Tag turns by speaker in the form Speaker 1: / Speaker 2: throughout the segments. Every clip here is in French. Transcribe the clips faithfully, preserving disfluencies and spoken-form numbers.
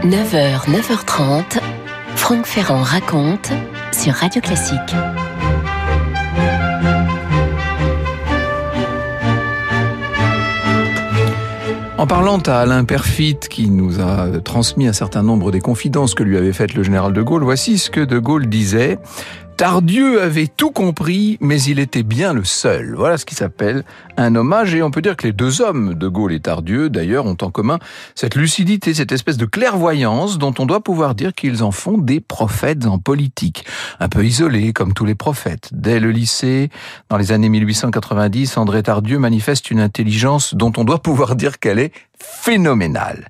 Speaker 1: neuf heures, neuf heures trente, Franck Ferrand raconte sur Radio Classique.
Speaker 2: En parlant à Alain Perfit, qui nous a transmis un certain nombre des confidences que lui avait faites le général de Gaulle, voici ce que de Gaulle disait. Tardieu avait tout compris, mais il était bien le seul. Voilà ce qui s'appelle un hommage, et on peut dire que les deux hommes, de Gaulle et Tardieu, d'ailleurs, ont en commun cette lucidité, cette espèce de clairvoyance dont on doit pouvoir dire qu'ils en font des prophètes en politique. Un peu isolés, comme tous les prophètes. Dès le lycée, dans les années mille huit cent quatre-vingt-dix, André Tardieu manifeste une intelligence dont on doit pouvoir dire qu'elle est phénoménale.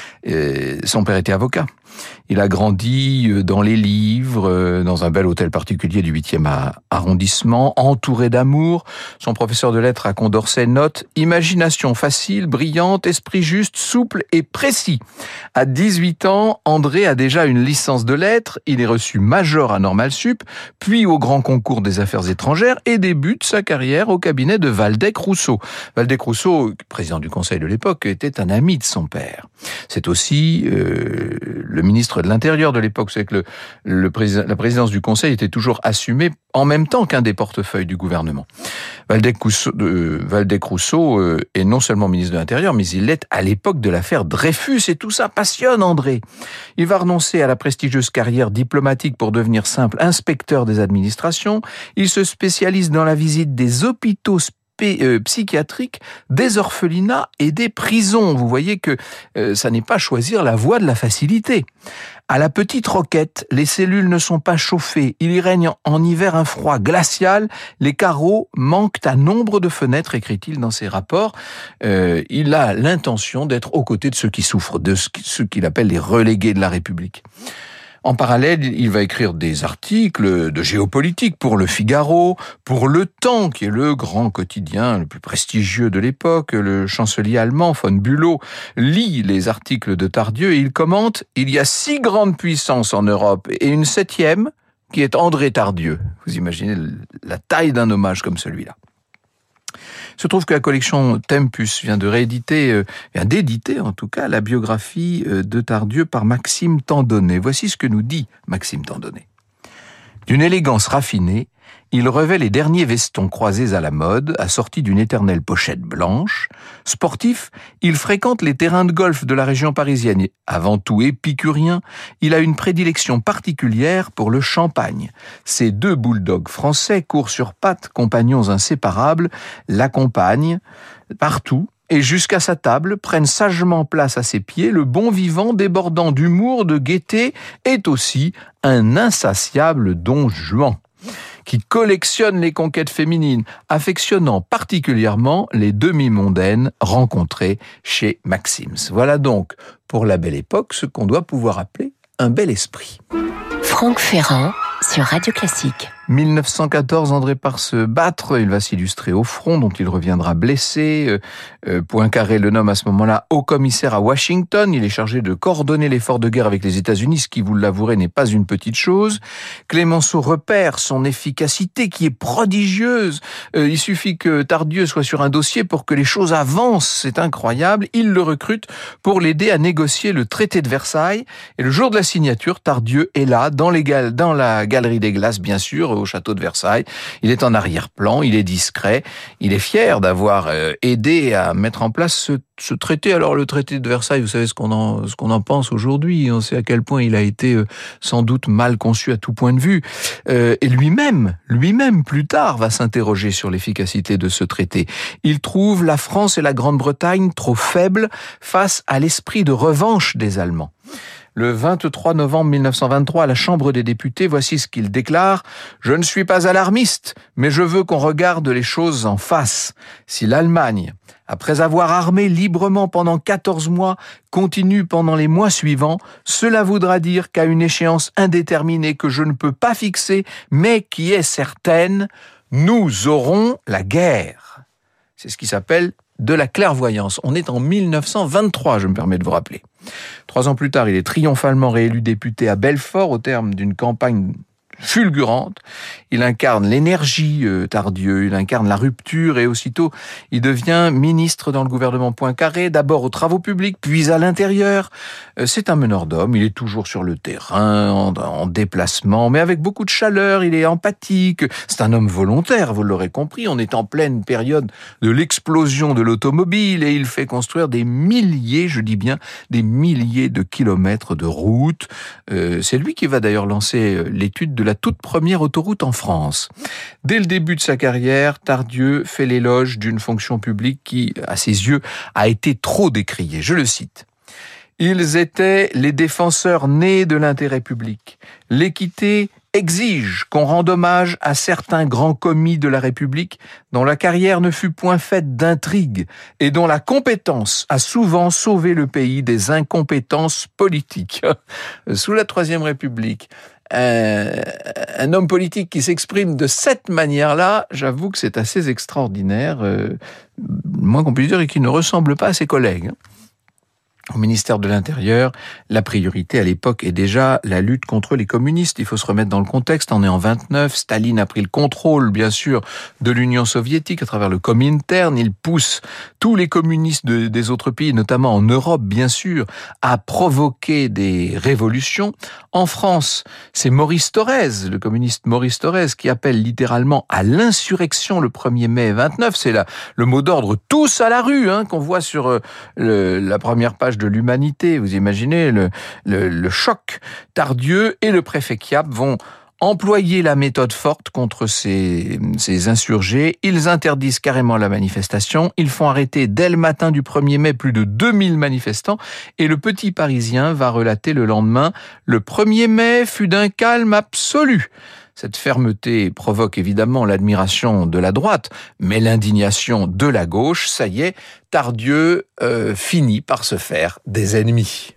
Speaker 2: Et son père était avocat. Il a grandi dans les livres, dans un bel hôtel particulier du huitième arrondissement, entouré d'amour. Son professeur de lettres à Condorcet note « Imagination facile, brillante, esprit juste, souple et précis ». À dix-huit ans, André a déjà une licence de lettres, il est reçu major à Normal Sup, puis au grand concours des affaires étrangères et débute sa carrière au cabinet de Waldeck-Rousseau. Waldeck-Rousseau, président du conseil de l'époque, était un ami de son père. C'est aussi euh, le ministre de l'Intérieur de l'époque, c'est que le, le président, la présidence du Conseil était toujours assumée en même temps qu'un des portefeuilles du gouvernement. Waldeck-Rousseau, euh, Waldeck-Rousseau euh, est non seulement ministre de l'Intérieur, mais il l'est à l'époque de l'affaire Dreyfus, et tout ça passionne André. Il va renoncer à la prestigieuse carrière diplomatique pour devenir simple inspecteur des administrations. Il se spécialise dans la visite des hôpitaux psychiatriques, des orphelinats et des prisons. Vous voyez que euh, ça n'est pas choisir la voie de la facilité. À la Petite Roquette, les cellules ne sont pas chauffées. Il y règne en hiver un froid glacial. Les carreaux manquent à nombre de fenêtres, écrit-il dans ses rapports. Euh, il a l'intention d'être aux côtés de ceux qui souffrent, de ceux qu'il appelle les relégués de la République. En parallèle, il va écrire des articles de géopolitique pour Le Figaro, pour Le Temps, qui est le grand quotidien le plus prestigieux de l'époque. Le chancelier allemand von Bülow lit les articles de Tardieu et il commente « Il y a six grandes puissances en Europe et une septième qui est André Tardieu ». Vous imaginez la taille d'un hommage comme celui-là. Il se trouve que la collection Tempus vient de rééditer, euh, vient d'éditer en tout cas, la biographie de Tardieu par Maxime Tandonnet. Voici ce que nous dit Maxime Tandonnet. D'une élégance raffinée, il revêt les derniers vestons croisés à la mode, assortis d'une éternelle pochette blanche. Sportif, il fréquente les terrains de golf de la région parisienne. Et, avant tout épicurien, il a une prédilection particulière pour le champagne. Ses deux bulldogs français, courts sur pattes, compagnons inséparables, l'accompagnent partout et jusqu'à sa table, prennent sagement place à ses pieds. Le bon vivant, débordant d'humour, de gaieté, est aussi un insatiable Don Juan qui collectionne les conquêtes féminines, affectionnant particulièrement les demi-mondaines rencontrées chez Maxims. Voilà donc, pour la belle époque, ce qu'on doit pouvoir appeler un bel esprit.
Speaker 1: Franck Ferrand sur Radio Classique.
Speaker 2: mille neuf cent quatorze, André part se battre, il va s'illustrer au front, dont il reviendra blessé. Euh, euh, Poincaré le nomme à ce moment-là haut commissaire à Washington. Il est chargé de coordonner l'effort de guerre avec les États-Unis, ce qui, vous l'avouerez, n'est pas une petite chose. Clémenceau repère son efficacité qui est prodigieuse. Euh, il suffit que Tardieu soit sur un dossier pour que les choses avancent. C'est incroyable. Il le recrute pour l'aider à négocier le traité de Versailles. Et le jour de la signature, Tardieu est là, dans, les gal- dans la galerie des glaces, bien sûr, au château de Versailles. Il est en arrière-plan, il est discret, il est fier d'avoir euh, aidé à mettre en place ce, ce traité. Alors le traité de Versailles, vous savez ce qu'on en, ce qu'on en pense aujourd'hui, on sait à quel point il a été euh, sans doute mal conçu à tout point de vue. Euh, et lui-même, lui-même plus tard va s'interroger sur l'efficacité de ce traité. Il trouve la France et la Grande-Bretagne trop faibles face à l'esprit de revanche des Allemands. Le vingt-trois novembre mille neuf cent vingt-trois, à la Chambre des députés, voici ce qu'il déclare. « Je ne suis pas alarmiste, mais je veux qu'on regarde les choses en face. Si l'Allemagne, après avoir armé librement pendant quatorze mois, continue pendant les mois suivants, cela voudra dire qu'à une échéance indéterminée que je ne peux pas fixer, mais qui est certaine, nous aurons la guerre. » C'est ce qui s'appelle de la clairvoyance. On est en mille neuf cent vingt-trois, je me permets de vous rappeler. Trois ans plus tard, il est triomphalement réélu député à Belfort au terme d'une campagne fulgurante. Il incarne l'énergie, euh, Tardieu, il incarne la rupture et aussitôt il devient ministre dans le gouvernement Poincaré, d'abord aux travaux publics, puis à l'intérieur. Euh, c'est un meneur d'hommes, il est toujours sur le terrain, en, en déplacement, mais avec beaucoup de chaleur, il est empathique. C'est un homme volontaire, vous l'aurez compris, on est en pleine période de l'explosion de l'automobile et il fait construire des milliers, je dis bien, des milliers de kilomètres de routes. Euh, c'est lui qui va d'ailleurs lancer l'étude de la toute première autoroute en France. Dès le début de sa carrière, Tardieu fait l'éloge d'une fonction publique qui, à ses yeux, a été trop décriée. Je le cite. Ils étaient les défenseurs nés de l'intérêt public. L'équité exige qu'on rende hommage à certains grands commis de la République dont la carrière ne fut point faite d'intrigue et dont la compétence a souvent sauvé le pays des incompétences politiques. Sous la Troisième République, un, un homme politique qui s'exprime de cette manière-là, j'avoue que c'est assez extraordinaire, euh, moins qu'on puisse dire, et qui ne ressemble pas à ses collègues. Au ministère de l'Intérieur, la priorité à l'époque est déjà la lutte contre les communistes. Il faut se remettre dans le contexte. On est en vingt-neuf. Staline a pris le contrôle, bien sûr, de l'Union soviétique à travers le Comintern. Il pousse tous les communistes de, des autres pays, notamment en Europe, bien sûr, à provoquer des révolutions. En France, c'est Maurice Thorez, le communiste Maurice Thorez, qui appelle littéralement à l'insurrection le premier mai vingt-neuf. C'est là le mot d'ordre « tous à la rue hein, » qu'on voit sur euh, le, la première page de l'Humanité. Vous imaginez le, le, le choc. Tardieu et le préfet Chiappe vont employer la méthode forte contre ces, ces insurgés. Ils interdisent carrément la manifestation. Ils font arrêter dès le matin du premier mai plus de deux mille manifestants. Et le Petit Parisien va relater le lendemain « Le premier mai fut d'un calme absolu ». Cette fermeté provoque évidemment l'admiration de la droite, mais l'indignation de la gauche. Ça y est, Tardieu euh, finit par se faire des ennemis.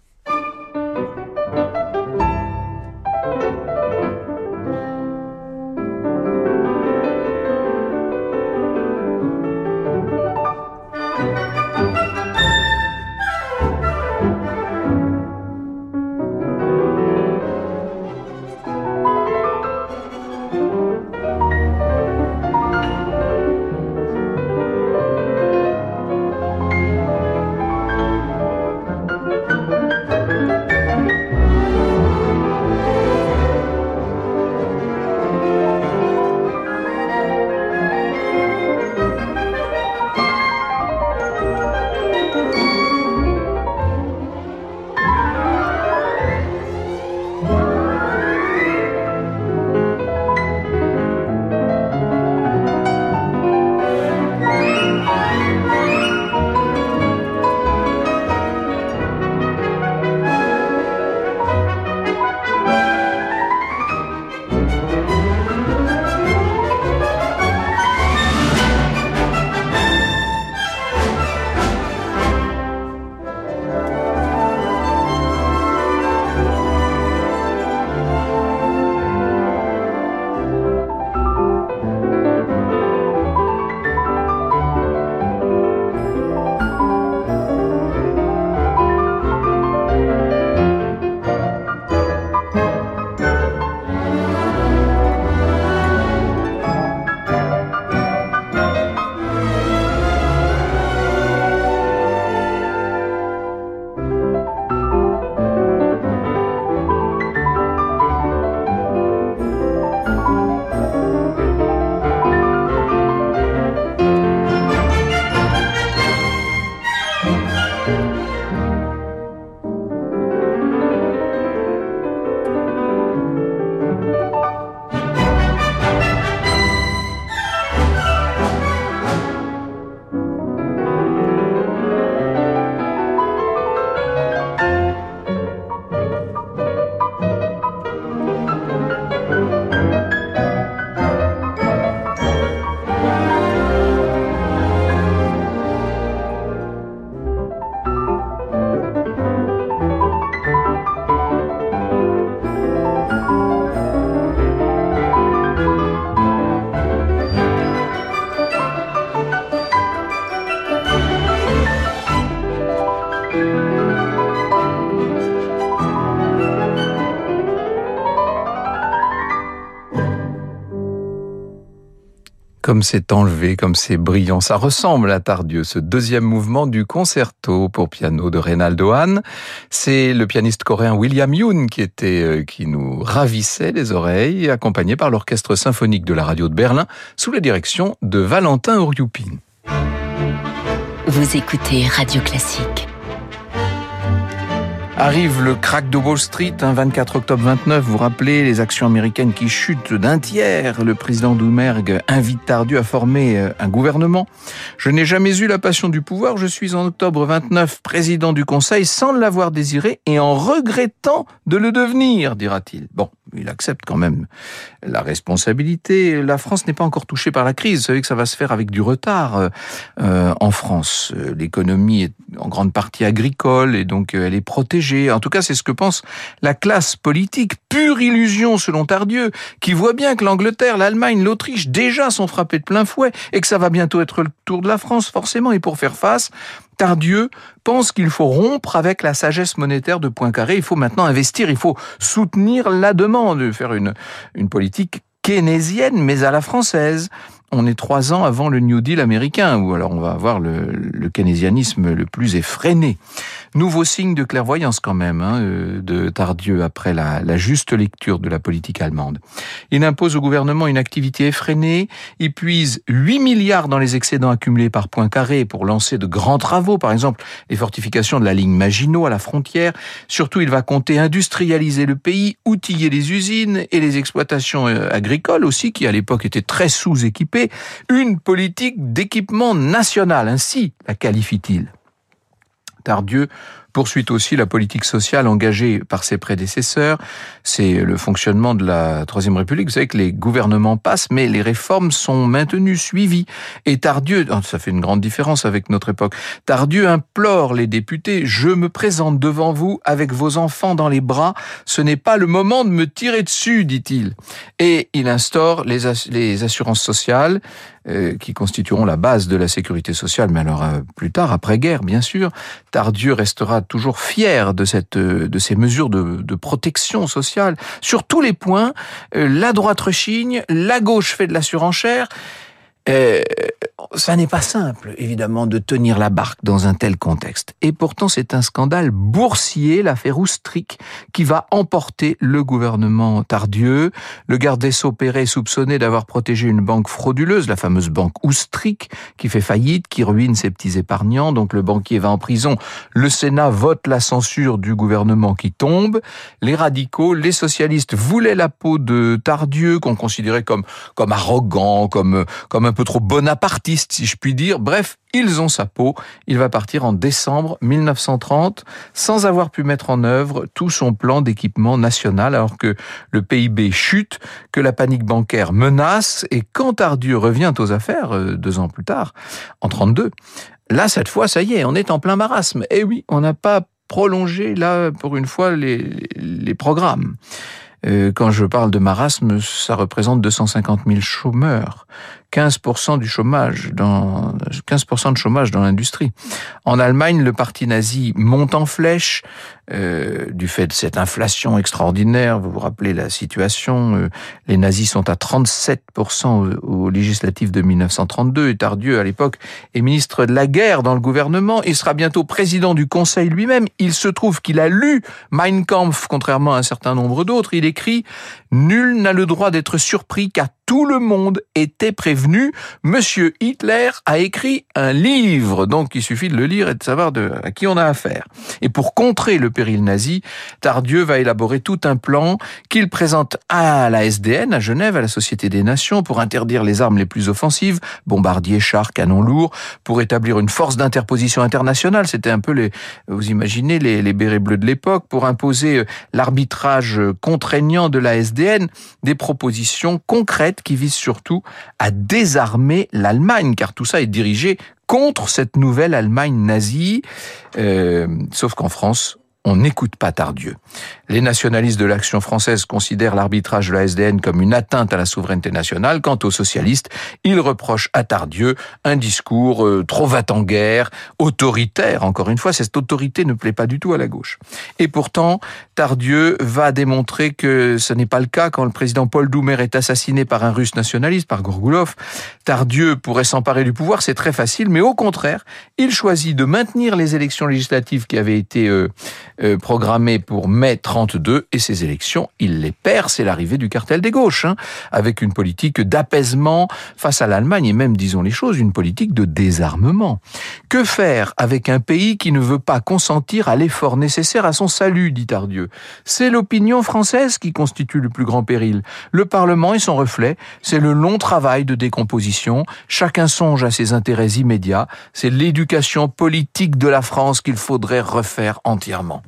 Speaker 2: Comme c'est enlevé, comme c'est brillant, ça ressemble à Tardieu, ce deuxième mouvement du concerto pour piano de Reynaldo Hahn. C'est le pianiste coréen William Yoon qui était, qui nous ravissait les oreilles, accompagné par l'orchestre symphonique de la radio de Berlin, sous la direction de Valentin Ouryoupine.
Speaker 1: Vous écoutez Radio Classique.
Speaker 2: Arrive le crack de Wall Street, hein, vingt-quatre octobre vingt-neuf, vous vous rappelez, les actions américaines qui chutent d'un tiers. Le président Doumergue invite Tardieu à former un gouvernement. Je n'ai jamais eu la passion du pouvoir, je suis en octobre vingt-neuf président du Conseil sans l'avoir désiré et en regrettant de le devenir, dira-t-il. Bon, il accepte quand même la responsabilité. La France n'est pas encore touchée par la crise. Vous savez que ça va se faire avec du retard euh, en France. L'économie est en grande partie agricole et donc elle est protégée. En tout cas, c'est ce que pense la classe politique. Pure illusion selon Tardieu, qui voit bien que l'Angleterre, l'Allemagne, l'Autriche déjà sont frappés de plein fouet et que ça va bientôt être le tour de la France, forcément. Et pour faire face, Tardieu pense qu'il faut rompre avec la sagesse monétaire de Poincaré. Il faut maintenant investir, il faut soutenir la demande, faire une, une politique keynésienne, mais à la française. On est trois ans avant le New Deal américain, où alors on va avoir le, le keynésianisme le plus effréné. Nouveau signe de clairvoyance quand même, hein, de Tardieu après la, la juste lecture de la politique allemande. Il impose au gouvernement une activité effrénée, il puise huit milliards dans les excédents accumulés par Poincaré pour lancer de grands travaux, par exemple les fortifications de la ligne Maginot à la frontière. Surtout, il va compter industrialiser le pays, outiller les usines et les exploitations agricoles aussi, qui à l'époque étaient très sous-équipées. Une politique d'équipement national, ainsi la qualifie-t-il. Tardieu poursuit aussi la politique sociale engagée par ses prédécesseurs. C'est le fonctionnement de la Troisième République. Vous savez que les gouvernements passent, mais les réformes sont maintenues, suivies. Et Tardieu, ça fait une grande différence avec notre époque, Tardieu implore les députés « Je me présente devant vous avec vos enfants dans les bras. Ce n'est pas le moment de me tirer dessus, dit-il. » Et il instaure les, ass- les assurances sociales euh, qui constitueront la base de la sécurité sociale, mais alors euh, plus tard, après-guerre, bien sûr. Tardieu restera toujours fier de cette, de ces mesures de, de protection sociale. Sur tous les points, la droite rechigne, la gauche fait de la surenchère. Euh, ça n'est pas simple, évidemment, de tenir la barque dans un tel contexte. Et pourtant, c'est un scandale boursier, l'affaire Oustric, qui va emporter le gouvernement Tardieu. Le garde des Sceaux Perret est soupçonné d'avoir protégé une banque frauduleuse, la fameuse banque Oustric, qui fait faillite, qui ruine ses petits épargnants. Donc le banquier va en prison. Le Sénat vote la censure du gouvernement qui tombe. Les radicaux, les socialistes voulaient la peau de Tardieu, qu'on considérait comme, comme arrogant, comme, comme un peu trop bonapartiste, si je puis dire. Bref, ils ont sa peau. Il va partir en décembre mille neuf cent trente sans avoir pu mettre en œuvre tout son plan d'équipement national, alors que le P I B chute, que la panique bancaire menace. Et quand Tardieu revient aux affaires, deux ans plus tard, en trente-deux, là, cette fois, ça y est, on est en plein marasme. Et oui, on n'a pas prolongé, là, pour une fois, les, les programmes. Quand je parle de marasme, ça représente deux cent cinquante mille chômeurs, quinze pour cent du chômage dans, quinze pour cent de chômage dans l'industrie. En Allemagne, le parti nazi monte en flèche, euh, du fait de cette inflation extraordinaire. Vous vous rappelez la situation, euh, les nazis sont à trente-sept pour cent aux, aux législatives de mille neuf cent trente-deux, et Tardieu, à l'époque, est ministre de la guerre dans le gouvernement. Il sera bientôt président du Conseil lui-même. Il se trouve qu'il a lu Mein Kampf, contrairement à un certain nombre d'autres. Il écrit « Nul n'a le droit d'être surpris car tout le monde était prévenu. Monsieur Hitler a écrit un livre. » Donc il suffit de le lire et de savoir de, à qui on a affaire. Et pour contrer le péril nazi, Tardieu va élaborer tout un plan qu'il présente à la S D N, à Genève, à la Société des Nations, pour interdire les armes les plus offensives, bombardiers, chars, canons lourds, pour établir une force d'interposition internationale. C'était un peu les, vous imaginez, les, les bérets bleus de l'époque, pour imposer l'arbitrage contraignant de la S D N, des propositions concrètes qui visent surtout à désarmer l'Allemagne, car tout ça est dirigé contre cette nouvelle Allemagne nazie. Euh, sauf qu'en France, on n'écoute pas Tardieu. Les nationalistes de l'Action française considèrent l'arbitrage de la S D N comme une atteinte à la souveraineté nationale. Quant aux socialistes, ils reprochent à Tardieu un discours euh, trop va-t-en-guerre, autoritaire. Encore une fois, cette autorité ne plaît pas du tout à la gauche. Et pourtant, Tardieu va démontrer que ce n'est pas le cas quand le président Paul Doumer est assassiné par un russe nationaliste, par Gourgoulov. Tardieu pourrait s'emparer du pouvoir, c'est très facile, mais au contraire, il choisit de maintenir les élections législatives qui avaient été euh, euh, programmées pour mai trente-deux, et ces élections, il les perd. C'est l'arrivée du cartel des gauches, hein, avec une politique d'apaisement face à l'Allemagne, et même, disons les choses, une politique de désarmement. Que faire avec un pays qui ne veut pas consentir à l'effort nécessaire à son salut, dit Tardieu. C'est l'opinion française qui constitue le plus grand péril. Le Parlement est son reflet, c'est le long travail de décomposition, chacun songe à ses intérêts immédiats, c'est l'éducation politique de la France qu'il faudrait refaire entièrement.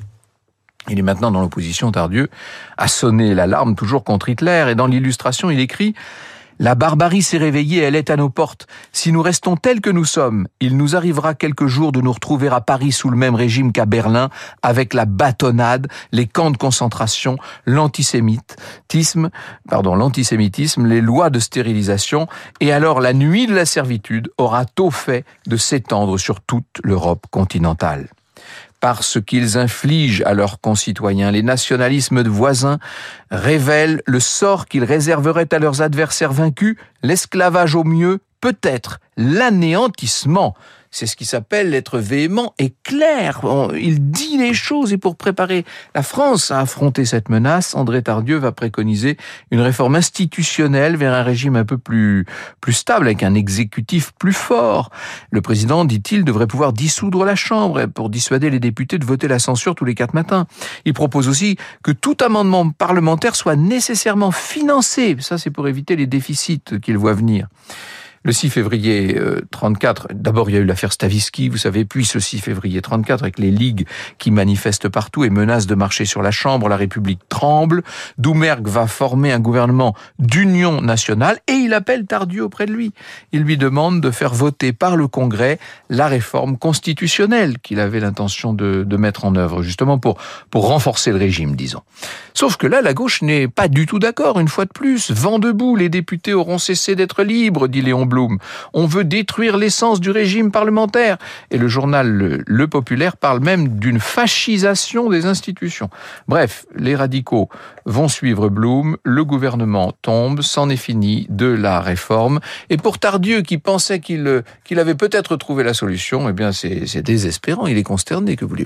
Speaker 2: Il est maintenant dans l'opposition, Tardieu, à sonner l'alarme toujours contre Hitler, et dans l'illustration, il écrit « La barbarie s'est réveillée, elle est à nos portes. Si nous restons tels que nous sommes, il nous arrivera quelques jours de nous retrouver à Paris sous le même régime qu'à Berlin, avec la bâtonnade, les camps de concentration, l'antisémitisme, pardon, l'antisémitisme, les lois de stérilisation, et alors la nuit de la servitude aura tôt fait de s'étendre sur toute l'Europe continentale. » Parce qu'ils infligent à leurs concitoyens, les nationalismes voisins révèlent le sort qu'ils réserveraient à leurs adversaires vaincus, l'esclavage au mieux, peut-être l'anéantissement. C'est ce qui s'appelle l'être véhément et clair. Il dit les choses, et pour préparer la France à affronter cette menace, André Tardieu va préconiser une réforme institutionnelle vers un régime un peu plus, plus stable, avec un exécutif plus fort. Le président, dit-il, devrait pouvoir dissoudre la Chambre pour dissuader les députés de voter la censure tous les quatre matins. Il propose aussi que tout amendement parlementaire soit nécessairement financé. Ça, c'est pour éviter les déficits qu'il voit venir. Le six février trente-quatre, d'abord il y a eu l'affaire Stavisky, vous savez, puis ce six février trente-quatre avec les ligues qui manifestent partout et menacent de marcher sur la Chambre, la République tremble. Doumergue va former un gouvernement d'union nationale et il appelle Tardieu auprès de lui. Il lui demande de faire voter par le Congrès la réforme constitutionnelle qu'il avait l'intention de, de mettre en œuvre, justement pour, pour renforcer le régime, disons. Sauf que là, la gauche n'est pas du tout d'accord, une fois de plus. Vent debout, les députés auront cessé d'être libres, dit Léon Blum. On veut détruire l'essence du régime parlementaire. Et le journal Le, Le Populaire parle même d'une fascisation des institutions. Bref, les radicaux vont suivre Blum, le gouvernement tombe, c'en est fini de la réforme. Et pour Tardieu, qui pensait qu'il, qu'il avait peut-être trouvé la solution, eh bien c'est, c'est désespérant, il est consterné, que voulez-vous ?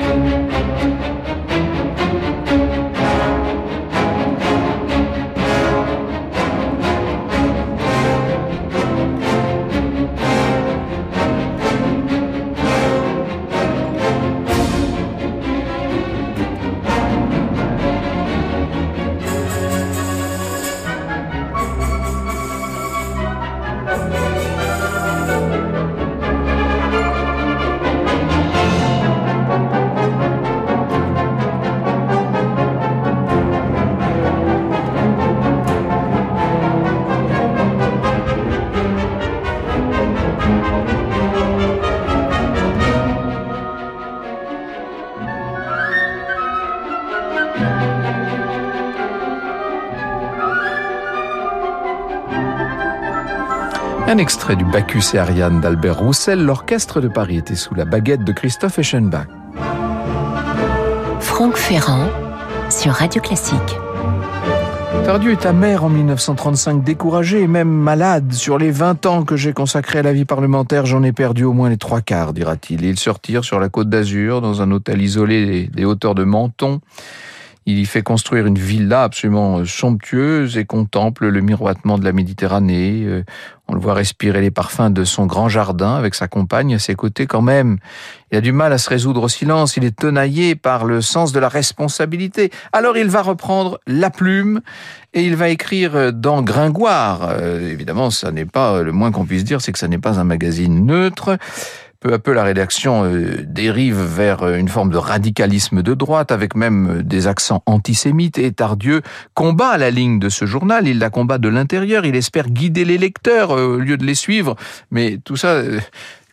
Speaker 2: Un extrait du Bacchus et Ariane d'Albert Roussel, l'orchestre de Paris était sous la baguette de Christoph Eschenbach.
Speaker 1: Franck Ferrand sur Radio Classique.
Speaker 2: Tardieu est amer en mille neuf cent trente-cinq, découragé et même malade. Sur les vingt ans que j'ai consacrés à la vie parlementaire, j'en ai perdu au moins les trois quarts, dira-t-il. Et il se retire sur la Côte d'Azur, dans un hôtel isolé des hauteurs de Menton. Il y fait construire une villa absolument somptueuse et contemple le miroitement de la Méditerranée. On le voit respirer les parfums de son grand jardin avec sa compagne à ses côtés quand même. Il a du mal à se résoudre au silence, il est tenaillé par le sens de la responsabilité. Alors il va reprendre la plume et il va écrire dans Gringoire. Euh, évidemment, ça n'est pas, le moins qu'on puisse dire, c'est que ça n'est pas un magazine neutre. Peu à peu, la rédaction euh, dérive vers une forme de radicalisme de droite, avec même des accents antisémites. Et Tardieu combat la ligne de ce journal, il la combat de l'intérieur, il espère guider les lecteurs euh, au lieu de les suivre. Mais tout ça, euh,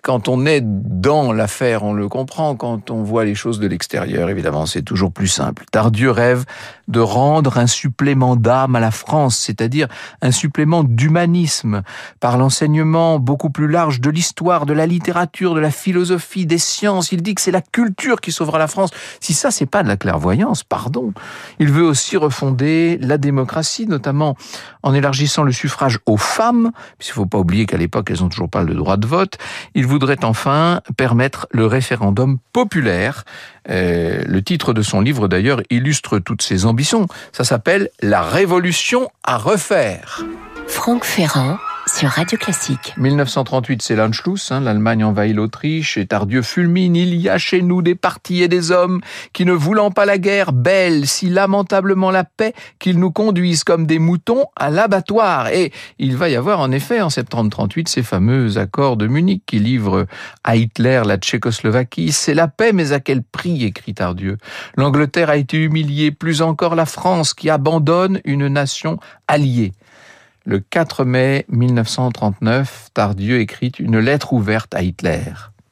Speaker 2: quand on est dans l'affaire, on le comprend. Quand on voit les choses de l'extérieur, évidemment, c'est toujours plus simple. Tardieu rêve de rendre un supplément d'âme à la France, c'est-à-dire un supplément d'humanisme, par l'enseignement beaucoup plus large de l'histoire, de la littérature, de la philosophie, des sciences. Il dit que c'est la culture qui sauvera la France. Si ça, c'est pas de la clairvoyance, pardon. Il veut aussi refonder la démocratie, notamment en élargissant le suffrage aux femmes, puisqu'il ne faut pas oublier qu'à l'époque, elles n'ont toujours pas le droit de vote. Il voudrait enfin permettre le référendum populaire. Euh, le titre de son livre, d'ailleurs, illustre toutes ses ambitions. Ça s'appelle « La révolution à refaire ».
Speaker 1: Franck Ferrand sur Radio Classique.
Speaker 2: mille neuf cent trente-huit, c'est l'Anschluss, hein, l'Allemagne envahit l'Autriche et Tardieu fulmine. Il y a chez nous des partis et des hommes qui, ne voulant pas la guerre, bêlent si lamentablement la paix qu'ils nous conduisent comme des moutons à l'abattoir. Et il va y avoir en effet en septembre trente-huit ces fameux accords de Munich qui livrent à Hitler la Tchécoslovaquie. C'est la paix, mais à quel prix, écrit Tardieu. L'Angleterre a été humiliée, plus encore la France qui abandonne une nation alliée. Le quatre mai mille neuf cent trente-neuf, Tardieu écrit une lettre ouverte à Hitler.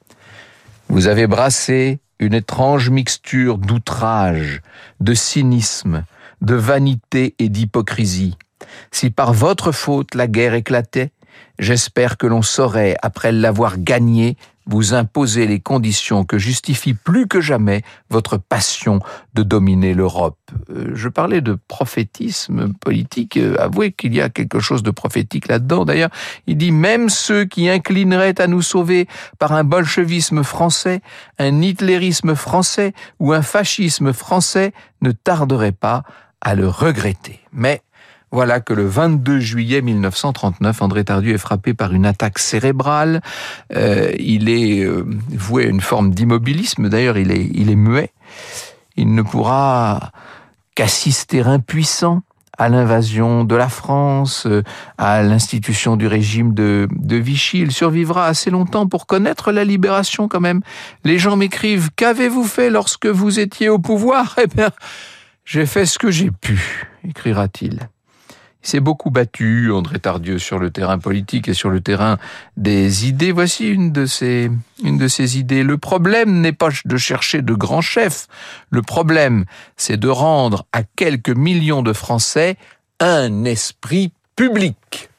Speaker 2: Vous avez brassé une étrange mixture d'outrage, de cynisme, de vanité et d'hypocrisie. Si par votre faute la guerre éclatait, j'espère que l'on saurait, après l'avoir gagnée, vous imposer les conditions que justifient plus que jamais votre passion de dominer l'Europe. Je parlais de prophétisme politique. Avouez qu'il y a quelque chose de prophétique là-dedans. D'ailleurs, il dit même ceux qui inclineraient à nous sauver par un bolchevisme français, un hitlérisme français ou un fascisme français ne tarderaient pas à le regretter. Mais voilà que le vingt-deux juillet mille neuf cent trente-neuf, André Tardieu est frappé par une attaque cérébrale. Euh, il est euh, voué à une forme d'immobilisme. D'ailleurs, il est, il est muet. Il ne pourra qu'assister impuissant à l'invasion de la France, à l'institution du régime de, de Vichy. Il survivra assez longtemps pour connaître la libération quand même. Les gens m'écrivent « Qu'avez-vous fait lorsque vous étiez au pouvoir ?» Eh bien, j'ai fait ce que j'ai pu, écrira-t-il. Il s'est beaucoup battu, André Tardieu, sur le terrain politique et sur le terrain des idées. Voici une de ses, une de ses idées. Le problème n'est pas de chercher de grands chefs. Le problème, c'est de rendre à quelques millions de Français un esprit public.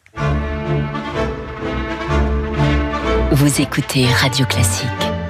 Speaker 1: Vous écoutez Radio Classique.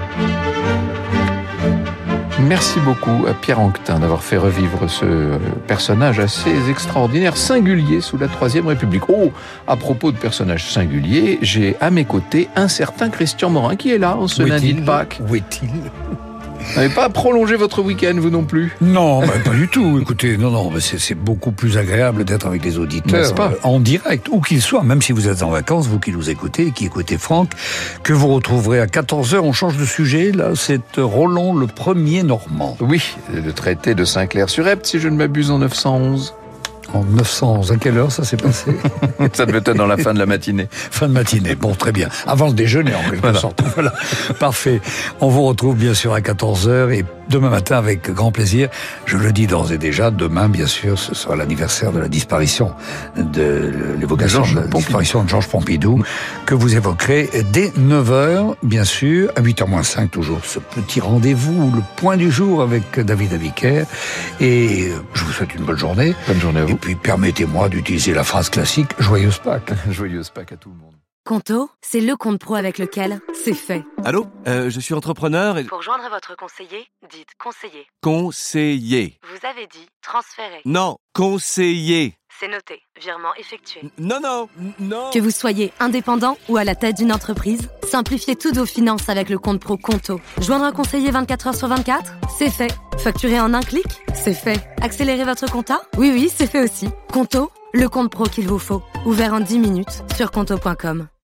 Speaker 2: Merci beaucoup à Pierre Anquetin d'avoir fait revivre ce personnage assez extraordinaire, singulier sous la Troisième République. Oh, à propos de personnages singuliers, j'ai à mes côtés un certain Christian Morin qui est là en ce lundi de Pâques.
Speaker 3: Où est-il ?
Speaker 2: Vous n'avez pas prolongé votre week-end, vous non plus ?
Speaker 3: Non, bah, pas du tout. Écoutez, non, non, c'est, c'est beaucoup plus agréable d'être avec des auditeurs
Speaker 2: pas
Speaker 3: euh, en direct, où qu'ils soient, même si vous êtes en vacances, vous qui nous écoutez, et qui écoutez Franck, que vous retrouverez à quatorze heures. On change de sujet, là, c'est Roland le Premier Normand.
Speaker 2: Oui, le traité de Saint-Clair-sur-Epte, si je ne m'abuse, en neuf cent onze.
Speaker 3: En neuf cents, à quelle heure ça s'est passé ?
Speaker 2: Ça devait être dans la fin de la matinée.
Speaker 3: Fin de matinée, bon, très bien. Avant le déjeuner, en quelque
Speaker 2: voilà.
Speaker 3: sorte. Voilà, parfait. On vous retrouve bien sûr à quatorze heures et demain matin avec grand plaisir. Je le dis d'ores et déjà, demain, bien sûr, ce sera l'anniversaire de la disparition, de l'évocation de la disparition de Georges Pompidou, que vous évoquerez dès neuf heures, bien sûr, à huit heures moins cinq, toujours ce petit rendez-vous, le point du jour avec David Abiker. Et je vous souhaite une bonne journée.
Speaker 2: Bonne journée à vous.
Speaker 3: Et puis, permettez-moi d'utiliser la phrase classique, joyeuse Pâques.
Speaker 2: Joyeuse Pâques à tout le monde.
Speaker 4: Conto, c'est le compte pro avec lequel c'est fait.
Speaker 5: Allô, euh, je suis entrepreneur et...
Speaker 4: Pour joindre votre conseiller, dites conseiller.
Speaker 5: Conseiller.
Speaker 4: Vous avez dit transférer.
Speaker 5: Non, conseiller.
Speaker 4: C'est noté. Virement effectué.
Speaker 5: Non, non, non.
Speaker 4: Que vous soyez indépendant ou à la tête d'une entreprise, simplifiez toutes vos finances avec le compte pro Conto. Joindre un conseiller vingt-quatre heures sur vingt-quatre, c'est fait. Facturer en un clic, c'est fait. Accélérer votre compta ? Oui, oui, c'est fait aussi. Conto, le compte pro qu'il vous faut. Ouvert en dix minutes sur conto point com.